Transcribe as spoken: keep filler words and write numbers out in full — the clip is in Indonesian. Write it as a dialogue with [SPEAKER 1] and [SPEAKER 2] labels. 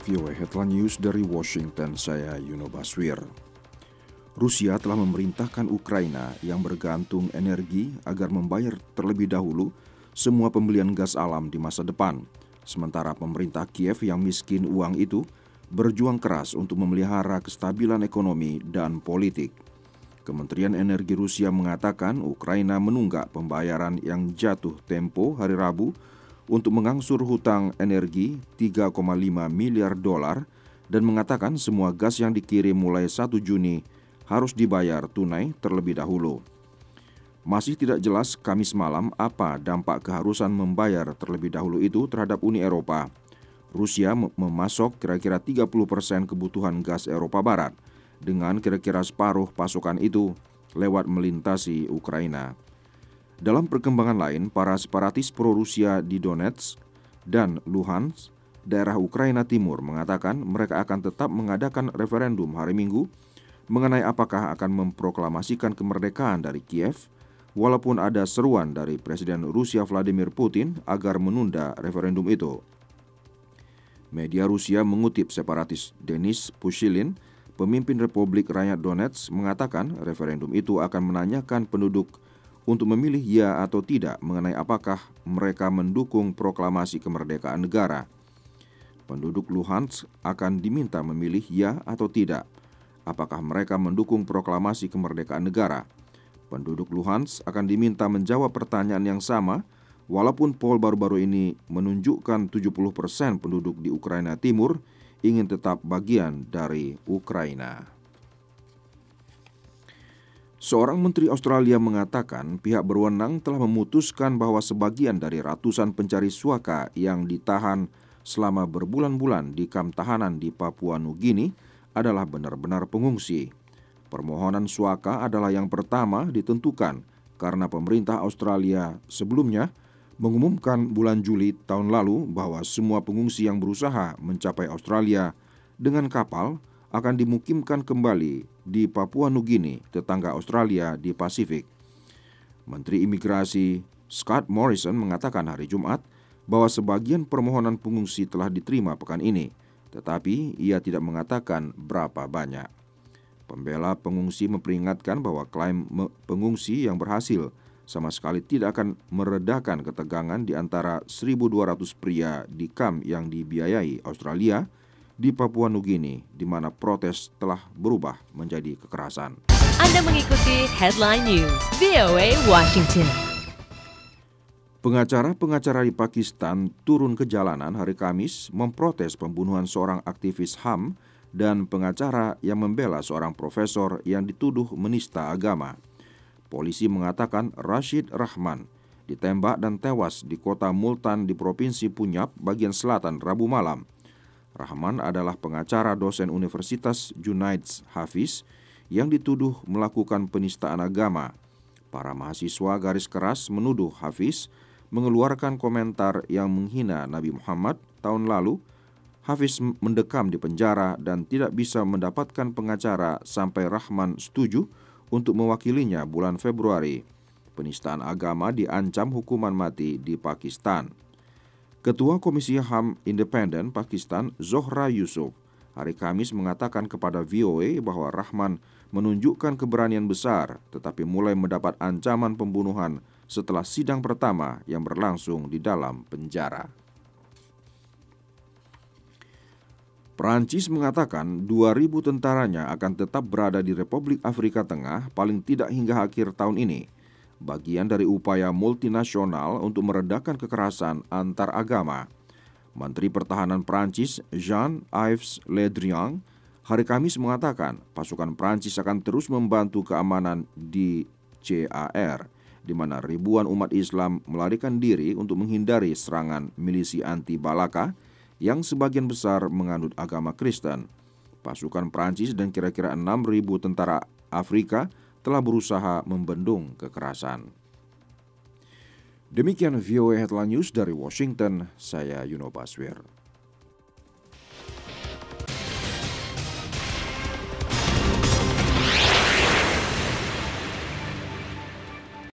[SPEAKER 1] V O A Headline News dari Washington, saya Yuno Baswir. Rusia telah memerintahkan Ukraina yang bergantung energi agar membayar terlebih dahulu semua pembelian gas alam di masa depan. Sementara pemerintah Kiev yang miskin uang itu berjuang keras untuk memelihara kestabilan ekonomi dan politik. Kementerian Energi Rusia mengatakan Ukraina menunggak pembayaran yang jatuh tempo hari Rabu untuk mengangsur hutang energi tiga koma lima miliar dolar dan mengatakan semua gas yang dikirim mulai satu Juni harus dibayar tunai terlebih dahulu. Masih tidak jelas Kamis malam apa dampak keharusan membayar terlebih dahulu itu terhadap Uni Eropa. Rusia memasok kira-kira tiga puluh persen kebutuhan gas Eropa Barat dengan kira-kira separuh pasokan itu lewat melintasi Ukraina. Dalam perkembangan lain, para separatis pro-Rusia di Donetsk dan Luhansk, daerah Ukraina Timur, mengatakan mereka akan tetap mengadakan referendum hari Minggu mengenai apakah akan memproklamasikan kemerdekaan dari Kiev, walaupun ada seruan dari Presiden Rusia Vladimir Putin agar menunda referendum itu. Media Rusia mengutip separatis Denis Pushilin, pemimpin Republik Rakyat Donetsk, mengatakan referendum itu akan menanyakan penduduk untuk memilih ya atau tidak mengenai apakah mereka mendukung proklamasi kemerdekaan negara. Penduduk Luhansk akan diminta memilih ya atau tidak apakah mereka mendukung proklamasi kemerdekaan negara. Penduduk Luhansk akan diminta menjawab pertanyaan yang sama, walaupun poll baru-baru ini menunjukkan tujuh puluh persen penduduk di Ukraina Timur ingin tetap bagian dari Ukraina. Seorang menteri Australia mengatakan pihak berwenang telah memutuskan bahwa sebagian dari ratusan pencari suaka yang ditahan selama berbulan-bulan di kamp tahanan di Papua Nugini adalah benar-benar pengungsi. Permohonan suaka adalah yang pertama ditentukan karena pemerintah Australia sebelumnya mengumumkan bulan Juli tahun lalu bahwa semua pengungsi yang berusaha mencapai Australia dengan kapal akan dimukimkan kembali di Papua Nugini, tetangga Australia di Pasifik. Menteri Imigrasi Scott Morrison mengatakan hari Jumat bahwa sebagian permohonan pengungsi telah diterima pekan ini, tetapi ia tidak mengatakan berapa banyak. Pembela pengungsi memperingatkan bahwa klaim pengungsi yang berhasil sama sekali tidak akan meredakan ketegangan di antara seribu dua ratus pria di kamp yang dibiayai Australia di Papua Nugini, di mana protes telah berubah menjadi kekerasan.
[SPEAKER 2] Anda mengikuti Headline News V O A Washington.
[SPEAKER 1] Pengacara-pengacara di Pakistan turun ke jalanan hari Kamis memprotes pembunuhan seorang aktivis H A M dan pengacara yang membela seorang profesor yang dituduh menista agama. Polisi mengatakan Rashid Rahman ditembak dan tewas di kota Multan di Provinsi Punjab bagian selatan Rabu malam. Rahman adalah pengacara dosen Universitas Junaids Hafiz yang dituduh melakukan penistaan agama. Para mahasiswa garis keras menuduh Hafiz mengeluarkan komentar yang menghina Nabi Muhammad tahun lalu. Hafiz mendekam di penjara dan tidak bisa mendapatkan pengacara sampai Rahman setuju untuk mewakilinya bulan Februari. Penistaan agama diancam hukuman mati di Pakistan. Ketua Komisi H A M Independen Pakistan, Zohra Yusuf, hari Kamis mengatakan kepada V O A bahwa Rahman menunjukkan keberanian besar tetapi mulai mendapat ancaman pembunuhan setelah sidang pertama yang berlangsung di dalam penjara. Perancis mengatakan dua ribu tentaranya akan tetap berada di Republik Afrika Tengah paling tidak hingga akhir tahun ini, bagian dari upaya multinasional untuk meredakan kekerasan antar agama. Menteri Pertahanan Perancis Jean-Yves Le Drian hari Kamis mengatakan pasukan Perancis akan terus membantu keamanan di C A R, di mana ribuan umat Islam melarikan diri untuk menghindari serangan milisi anti-Balaka yang sebagian besar menganut agama Kristen. Pasukan Perancis dan kira-kira enam ribu tentara Afrika telah berusaha membendung kekerasan. Demikian V O A Headline News dari Washington, saya Yuno Baswir.